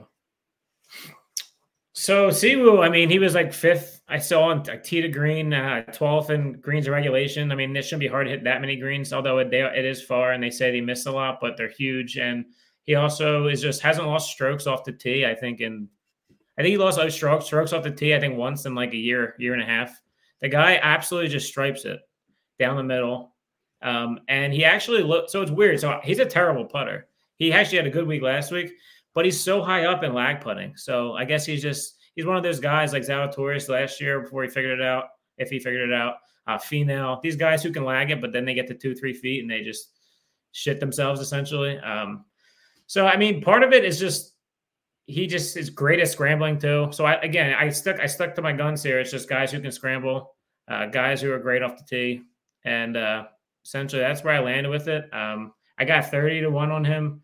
So Siwoo, I mean, he was like 5th. I saw on tee to green, 12th in greens in regulation. I mean, it shouldn't be hard to hit that many greens, although it is far, and they say they miss a lot, but they're huge. And he also hasn't lost strokes off the tee. I think he lost strokes off the tee, I think once in like a year and a half. The guy absolutely just stripes it down the middle. And he actually so it's weird. So he's a terrible putter. He actually had a good week last week, but he's so high up in lag putting. So I guess he's one of those guys like Zalatoris last year before he figured it out, if he figured it out. Finau, these guys who can lag it, but then they get to 2-3 feet and they just shit themselves essentially. So, I mean, part of it is just he just is great at scrambling too. So I stuck to my guns here. It's just guys who can scramble, guys who are great off the tee, and essentially that's where I landed with it. I got 30-1 on him.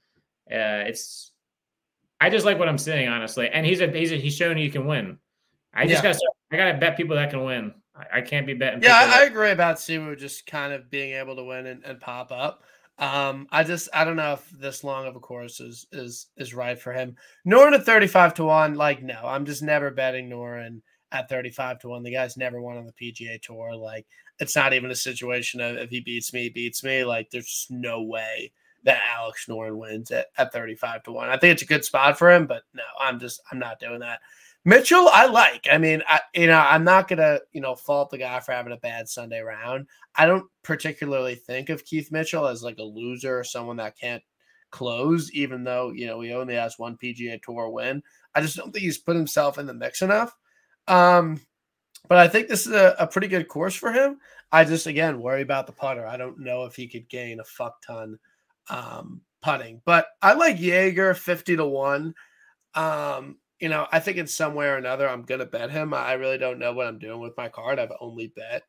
I just like what I'm seeing, honestly, and he's shown he can win. I gotta bet people that can win. I can't be betting. Yeah, I agree about Siwoo just kind of being able to win and pop up. I don't know if this long of a course is right for him. Noren at 35-1, like no, I'm just never betting Noren at 35-1. The guy's never won on the PGA Tour. Like it's not even a situation of if he beats me, he beats me. Like there's just no way that Alex Noren wins at 35-1. I think it's a good spot for him, but no, I'm not doing that. Mitchell, I like. I mean, I'm not gonna, fault the guy for having a bad Sunday round. I don't particularly think of Keith Mitchell as like a loser or someone that can't close, even though he only has one PGA Tour win. I just don't think he's put himself in the mix enough. But I think this is a pretty good course for him. I just again worry about the putter. I don't know if he could gain a fuck ton putting, but I like Jaeger 50-1. I think in some way or another, I'm going to bet him. I really don't know what I'm doing with my card. I've only bet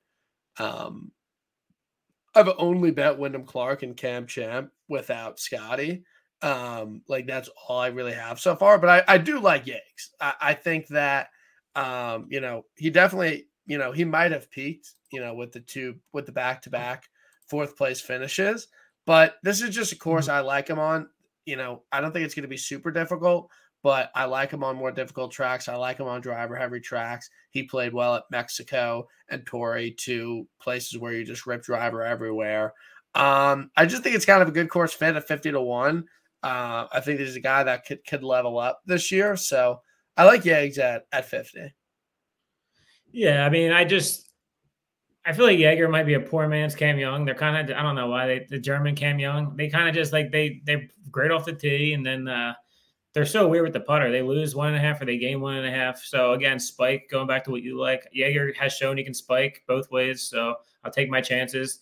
Wyndham Clark and Cam Champ without Scotty. That's all I really have so far, but I do like Yates. I think that, he definitely, he might've peaked, with the back-to-back fourth place finishes, but this is just a course I like him on. I don't think it's going to be super difficult, but I like him on more difficult tracks. I like him on driver-heavy tracks. He played well at Mexico and Torrey, two places where you just rip driver everywhere. I just think it's kind of a good course fit at 50-1. I think there's a guy that could level up this year. So I like Yags at 50. Yeah, I mean, I feel like Jaeger might be a poor man's Cam Young. They're kind of, I don't know why, the German Cam Young, they kind of just like, they're great off the tee, and then they're so weird with the putter. They lose 1.5 or they gain 1.5. So again, spike, going back to what you like. Jaeger has shown he can spike both ways. So I'll take my chances.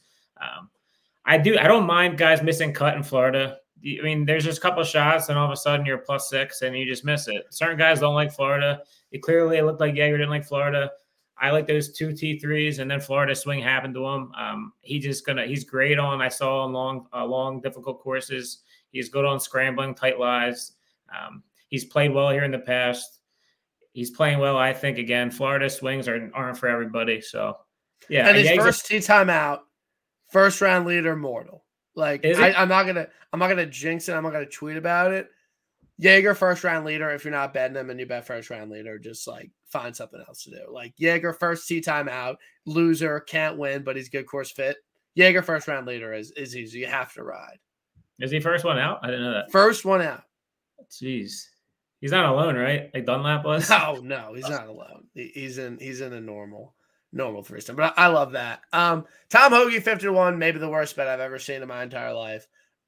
I don't mind guys missing cut in Florida. I mean, there's just a couple of shots and all of a sudden you're +6 and you just miss it. Certain guys don't like Florida. It looked like Jaeger didn't like Florida. I like those 2 T3s, and then Florida swing happened to him. He's great on, I saw on long, difficult courses. He's good on scrambling, tight lies. He's played well here in the past. He's playing well, I think. Again, Florida swings aren't for everybody. So, yeah. And his first tee time out, first round leader, mortal. Like I'm not gonna jinx it. I'm not gonna tweet about it. Jaeger first round leader. If you're not betting him and you bet first round leader, just like find something else to do. Like Jaeger first tee time out, loser, can't win, but he's good course fit. Jaeger first round leader is easy. You have to ride. Is he first one out? I didn't know that. First one out. Jeez, he's not alone, right? Like Dunlap was. No, he's not alone. He's in a normal threesome. But I love that. Tom Hoge 50-1, maybe the worst bet I've ever seen in my entire life.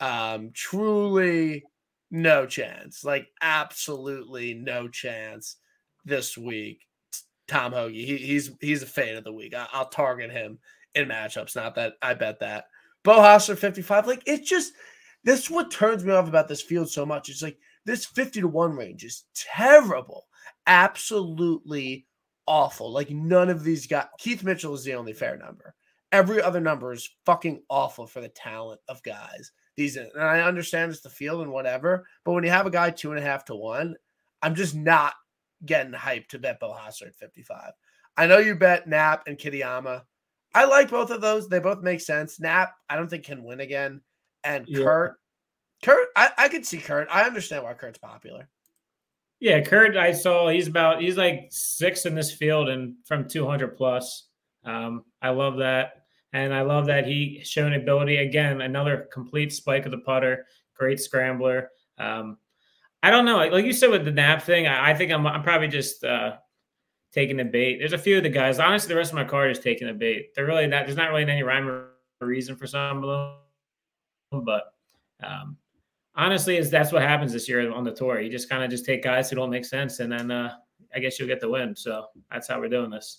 Truly no chance. Like absolutely no chance this week. Tom Hoge. He's a fade of the week. I'll target him in matchups. Not that I bet that. Beau Hossler 55. Like it's just this is what turns me off about this field so much. It's like this 50-1 range is terrible. Absolutely awful. Like none of these guys. Keith Mitchell is the only fair number. Every other number is fucking awful for the talent of guys. And I understand it's the field and whatever, but when you have a guy 2.5-1, I'm just not getting hyped to bet Beau Hossler at 55. I know you bet Knapp and Kitayama. I like both of those. They both make sense. Knapp, I don't think can win again. And Yeah. Kurt, I could see Kurt. I understand why Kurt's popular. Yeah, Kurt, I saw he's like 6th in this field and from 200 plus. I love that. And I love that he shown ability. Again, another complete spike of the putter, great scrambler. I don't know. Like you said with the Knapp thing, I think I'm probably just taking the bait. There's a few of the guys. Honestly, the rest of my card is taking the bait. They're really not. There's not really any rhyme or reason for some of them, but honestly, that's what happens this year on the tour. You just kind of take guys who don't make sense, and then I guess you'll get the win. So that's how we're doing this.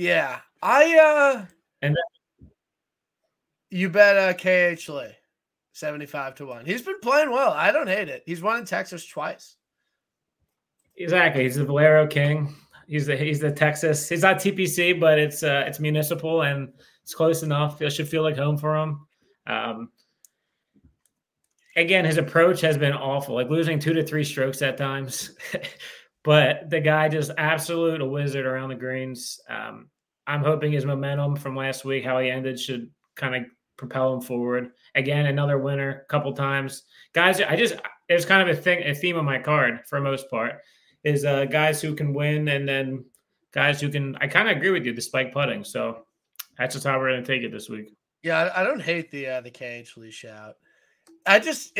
Yeah, you bet KH Lee 75-1. He's been playing well. I don't hate it. He's won in Texas twice. Exactly. He's the Valero King. He's the Texas. He's not TPC, but it's municipal and it's close enough. It should feel like home for him. Again, his approach has been awful, like losing 2 to 3 strokes at times. But the guy just absolute a wizard around the greens. I'm hoping his momentum from last week, how he ended, should kind of propel him forward. Again, another winner a couple times. Guys, there's kind of a theme on my card for the most part, is guys who can win and then guys who can – I kind of agree with you, the spike putting. So that's just how we're going to take it this week. Yeah, I don't hate the KH Lee shout. I'm just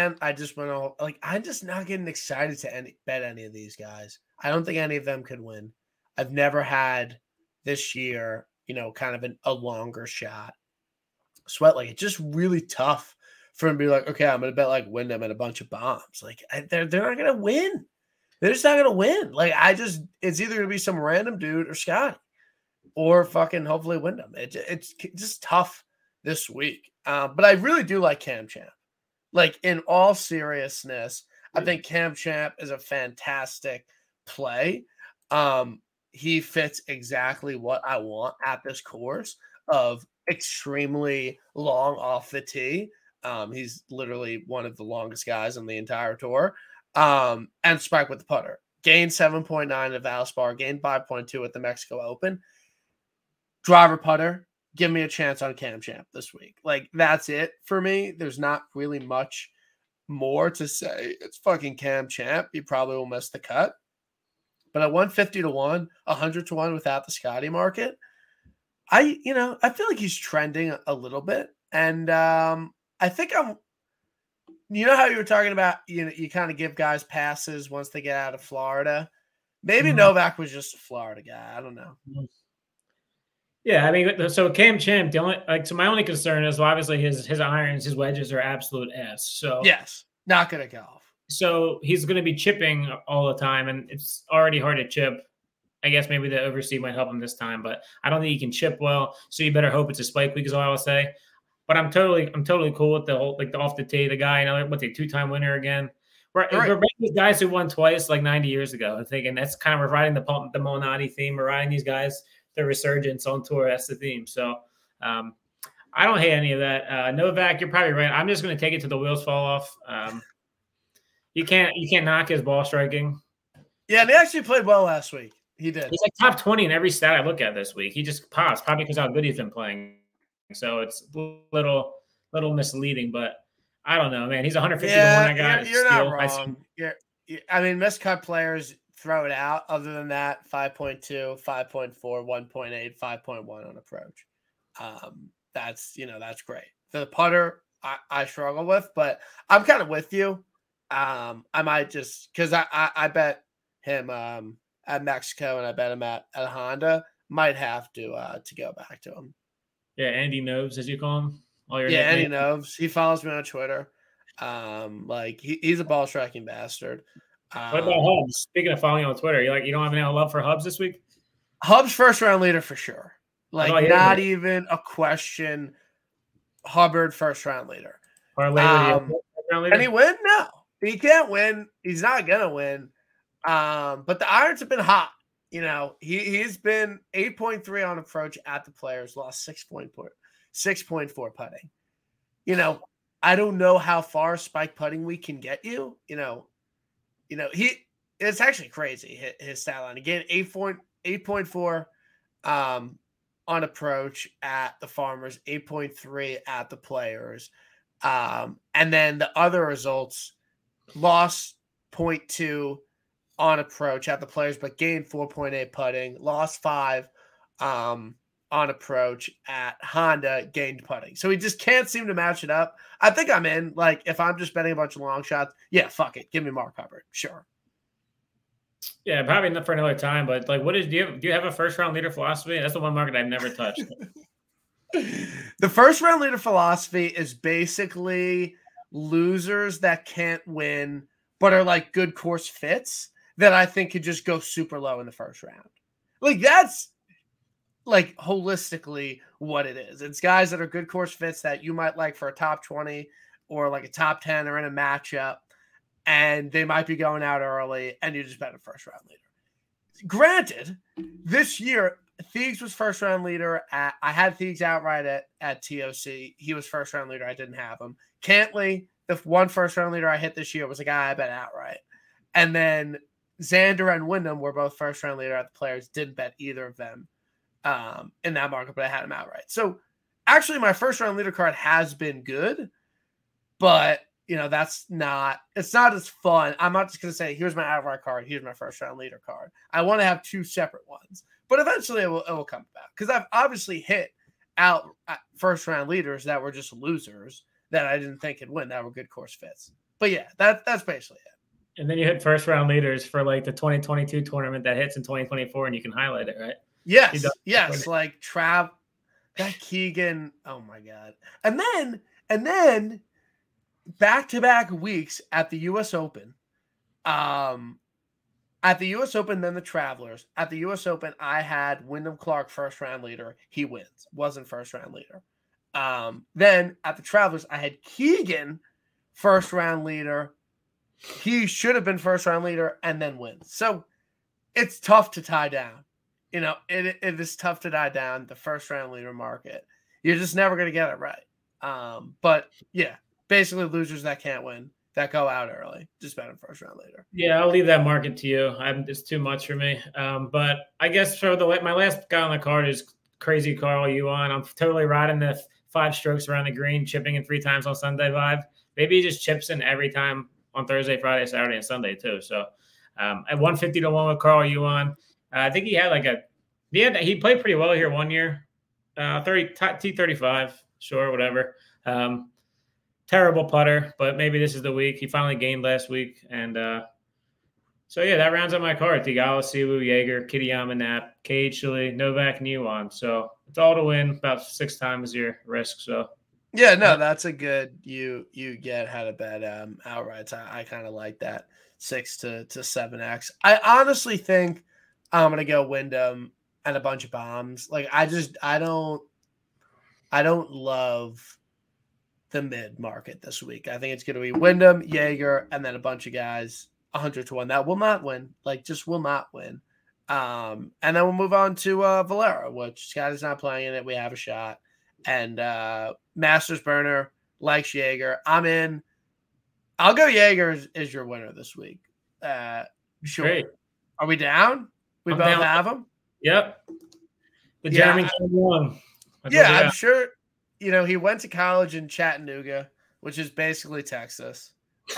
not getting excited to bet any of these guys. I don't think any of them could win. I've never had this year, kind of a longer shot. Sweat, like, it's just really tough for him to be like, okay, I'm going to bet like Wyndham and a bunch of bombs. Like, they're not going to win. They're just not going to win. Like, it's either going to be some random dude or Scotty or fucking hopefully Wyndham. It's just tough this week. But I really do like Cam Champ. Like, in all seriousness, I think Cam Champ is a fantastic play. He fits exactly what I want at this course of extremely long off the tee. He's literally one of the longest guys on the entire tour. And spike with the putter. Gained 7.9 at Valspar, gained 5.2 at the Mexico Open. Driver putter. Give me a chance on Cam Champ this week. Like, that's it for me. There's not really much more to say. It's fucking Cam Champ. He probably will miss the cut. But at 150-1, 100-1 without the Scotty market, I feel like he's trending a little bit. And I think how you were talking about, you kind of give guys passes once they get out of Florida. Maybe Novak was just a Florida guy. I don't know. Yeah, I mean, so Cam Champ, my only concern is obviously his irons, his wedges are absolute ass. So yes, not good at golf. So he's going to be chipping all the time, and it's already hard to chip. I guess maybe the overseed might help him this time, but I don't think he can chip well. So you better hope it's a spike week, is all I will say. But I'm totally cool with the whole, like, the off the tee, the guy, what's a 2-time winner again. We're these guys who won twice like 90 years ago. I'm thinking that's kind of, we're riding the Molinari theme. We're riding these guys, the resurgence on tour. That's the theme. So I don't hate any of that. Novak, you're probably right. I'm just going to take it till the wheels fall off. You can't knock his ball striking. Yeah, and he actually played well last week. He did. He's like top 20 in every stat I look at this week. He just pops, probably because how good he's been playing. So it's a little misleading, but I don't know, man. He's 150 to 1. I got you're not wrong. I mean, miscut players throw it out. Other than that, 5.2, 5.4, 1.8, 5.1 on approach. That's great. The putter I struggle with, but I'm kind of with you. I might just, because I bet him at Mexico and I bet him at Honda. Might have to go back to him. Yeah, Andy Noves, as you call him. Andy Noves. He follows me on Twitter. He's a ball striking bastard. What about Hubs? Speaking of following on Twitter, you don't have any love for Hubs this week? Hubs first round leader for sure. Not even a question. Hubbard first round leader. Can he win? No, he can't win. He's not gonna win. But the irons have been hot. He's been 8.3 on approach at the Players, lost 6.4 putting. I don't know how far spike putting we can get you. It's actually crazy. His stat line again, 8.4 on approach at the Farmers, 8.3 at the Players, and then the other results: lost 0.2 on approach at the Players, but gained 4.8 putting, lost 5 on approach at Honda, gained putting. So he just can't seem to match it up. I think I'm in. Like, if I'm just betting a bunch of long shots, yeah, fuck it. Give me Mark Hubbard. Sure. Yeah, probably not for another time, but do you have a first round leader philosophy? That's the one market I've never touched. The first round leader philosophy is basically losers that can't win, but are like good course fits that I think could just go super low in the first round. Like, that's like holistically what it is. It's guys that are good course fits that you might like for a top 20 or like a top 10 or in a matchup, and they might be going out early, and you just bet a first round leader. Granted, this year, Thiegs was first round leader. I had Thiegs outright at TOC. He was first round leader. I didn't have him. Cantley, the one first round leader I hit this year, was a guy I bet outright. And then Xander and Wyndham were both first round leader at the Players. Didn't bet either of them in that market, but I had them outright. So actually, my first round leader card has been good, but it's not as fun. I'm not just going to say, here's my outright card, here's my first round leader card. I want to have two separate ones, but eventually it will come about, because I've obviously hit out first round leaders that were just losers that I didn't think could win, that were good course fits. But yeah, that's basically it. And then you hit first round leaders for like the 2022 tournament that hits in 2024, and you can highlight it, right? Yes. Like that Keegan. Oh my God. And then back-to-back weeks at the U.S. Open. At the U.S. Open, then the Travelers. At the U.S. Open, I had Wyndham Clark first round leader. He wins. Wasn't first round leader. Then at the Travelers, I had Keegan first round leader. He should have been first round leader and then wins. So it's tough to tie down. It is tough to tie down the first round leader market. You're just never going to get it right. But yeah. Basically, losers that can't win, that go out early, just bet them first round later. Yeah, I'll leave that market to you. It's too much for me. But I guess for my last guy on the card is Crazy Carl Yuan. I'm totally riding the 5 strokes around the green, chipping in 3 times on Sunday vibe. Maybe he just chips in every time on Thursday, Friday, Saturday, and Sunday too. So at 150 to 1 with Carl Yuan, I think he had he played pretty well here one year. T35, sure, whatever. Terrible putter, but maybe this is the week. He finally gained last week. And so, yeah, that rounds out my card. Theegala, Siwoo, Jaeger, Kitayama, Knapp, Cage, Chile, Novak, and Yuan. So it's all to win, about 6 times your risk. So, yeah, no, that's a good you get how to bet outrights. I kind of like that 6 to 7x. I honestly think I'm gonna go Wyndham and a bunch of bombs. Like I don't love the mid market this week. I think it's going to be Wyndham, Jaeger, and then a bunch of guys 100 to 1 that will not win, just will not win. And then we'll move on to Valero, which Scotty's not playing in it. We have a shot. And Masters Burner likes Jaeger. I'm in. I'll go Jaeger is your winner this week. Sure. Great. Are we down? We both down. Have him? Yep. The Jeremy one. Yeah, I'm sure. He went to college in Chattanooga, which is basically Texas.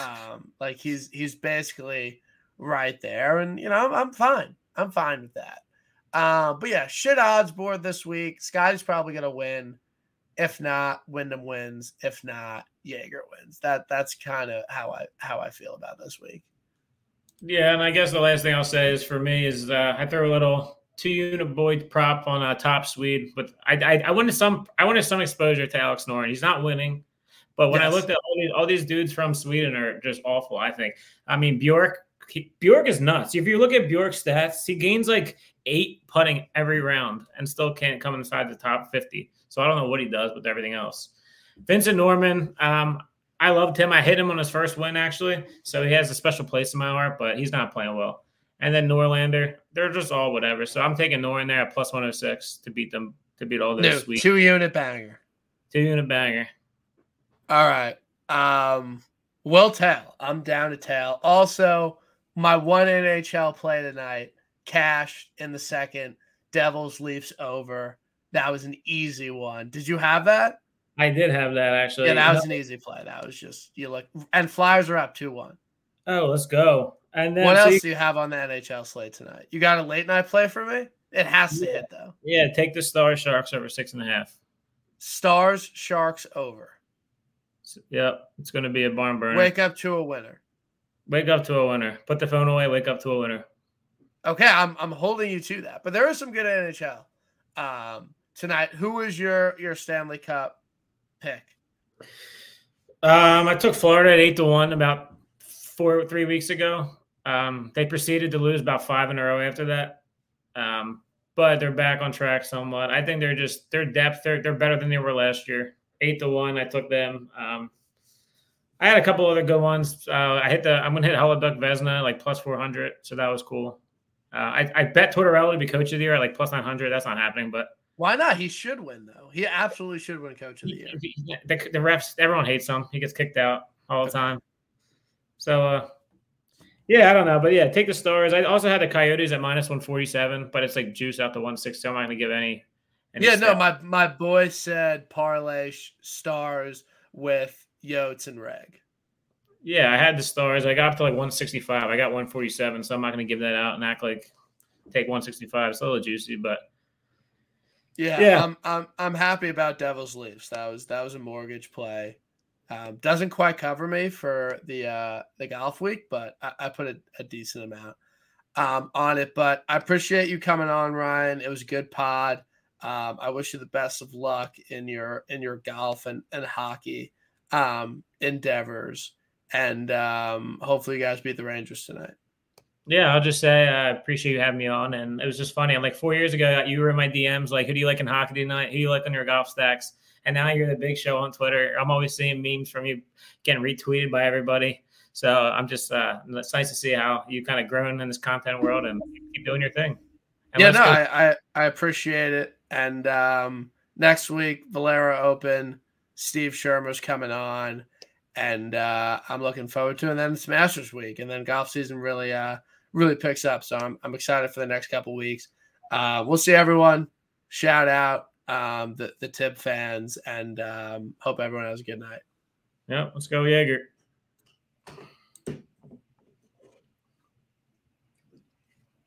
He's basically right there, and I'm fine. I'm fine with that. But yeah, shit odds board this week. Scotty's probably gonna win. If not, Wyndham wins. If not, Jaeger wins. That's kind of how I feel about this week. Yeah, and I guess the last thing I'll say is for me is I throw a little 2-unit Boyd prop on a top Swede, but I wanted some exposure to Alex Noren. He's not winning, but when I looked at all these dudes from Sweden are just awful. I think. I mean, Bjork is nuts. If you look at Bjork's stats, he gains like 8 putting every round and still can't come inside the top 50. So I don't know what he does with everything else. Vincent Norman, I loved him. I hit him on his first win actually, so he has a special place in my heart, but he's not playing well. And then Norlander, they're just all whatever. So I'm taking Nor in there at plus 106 to beat them, to beat all those sweet. 2-unit banger. 2-unit banger. All right. Will Tail. I'm down to Tail. Also, my one NHL play tonight, cashed in the second. Devils Leafs over. That was an easy one. Did you have that? I did have that actually. Yeah, that was an easy play. That was just and Flyers are up 2-1. Oh, let's go. And then what else do you have on the NHL slate tonight? You got a late night play for me? It has to hit though. Yeah, take the Stars Sharks over 6.5. Stars Sharks over. Yep, it's going to be a barn burner. Wake up to a winner. Wake up to a winner. Put the phone away. Wake up to a winner. Okay, I'm holding you to that. But there is some good NHL tonight. Who is your Stanley Cup pick? I took Florida at 8-1 about 3 weeks ago. They proceeded to lose about 5 in a row after that. But they're back on track somewhat. I think their depth, they're better than they were last year. 8-1, I took them. I had a couple other good ones. I'm going to hit Hellebuyck Vesna like plus 400. So that was cool. I bet Tortorella to be coach of the year at like plus 900. That's not happening, but why not? He should win though. He absolutely should win coach of the year. The refs, everyone hates him. He gets kicked out all the time. So, yeah, I don't know, but yeah, take the Stars. I also had the Coyotes at minus 147, but it's like juice out to 160. I'm not going to give any yeah, no, my boy said parlay Stars with Yotes and Reg. Yeah, I had the Stars. I got up to like 165. I got 147, so I'm not going to give that out and act like take 165. It's a little juicy, but yeah. I'm happy about Devils Leafs. That was a mortgage play. Doesn't quite cover me for the golf week, but I put a decent amount on it. But I appreciate you coming on, Ryan. It was a good pod. I wish you the best of luck in your golf and hockey endeavors, and hopefully you guys beat the Rangers tonight. Yeah, I'll just say I appreciate you having me on, and it was just funny. I'm like 4 years ago, you were in my DMs, like, who do you like in hockey tonight? Who do you like on your golf stacks? And now you're the big show on Twitter. I'm always seeing memes from you getting retweeted by everybody. So I'm just, it's nice to see how you kind of grown in this content world and keep doing your thing. And yeah, no, I appreciate it. And next week, Valera Open, Steve Shermer's coming on, and I'm looking forward to it. And then it's Masters week, and then golf season really picks up. So I'm excited for the next couple weeks. We'll see everyone. Shout out the Tib fans, and hope everyone has a good night. Yeah, let's go Jaeger.